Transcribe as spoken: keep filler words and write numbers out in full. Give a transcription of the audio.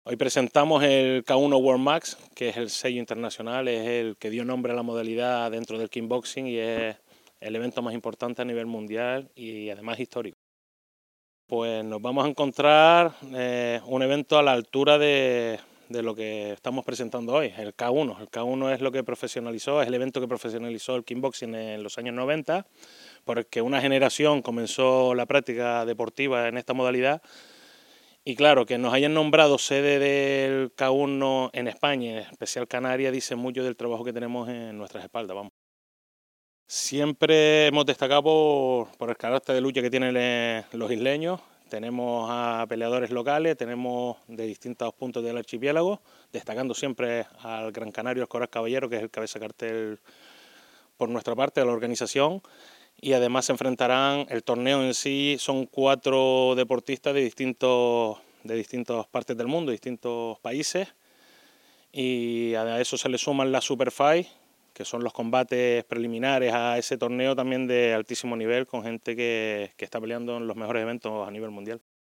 Hoy presentamos el K uno World Max, que es el sello internacional, es el que dio nombre a la modalidad dentro del kickboxing y es el evento más importante a nivel mundial y además histórico. Pues nos vamos a encontrar eh, un evento a la altura de, de lo que estamos presentando hoy, el K uno. El K uno es lo que profesionalizó, es el evento que profesionalizó el kickboxing en los años noventa, porque una generación comenzó la práctica deportiva en esta modalidad. Y claro, que nos hayan nombrado sede del K uno en España, en especial Canarias, dice mucho del trabajo que tenemos en nuestras espaldas, vamos. Siempre hemos destacado por, por el carácter de lucha que tienen eh, los isleños. Tenemos a peleadores locales, tenemos de distintos puntos del archipiélago, destacando siempre al Gran Canario Escoraz Caballero, que es el cabeza cartel por nuestra parte de la organización. Y además se enfrentarán, el torneo en sí son cuatro deportistas de distintos de distintas partes del mundo, distintos países, y a eso se le suman las Super Fight, que son los combates preliminares a ese torneo también de altísimo nivel, con gente que, que está peleando en los mejores eventos a nivel mundial.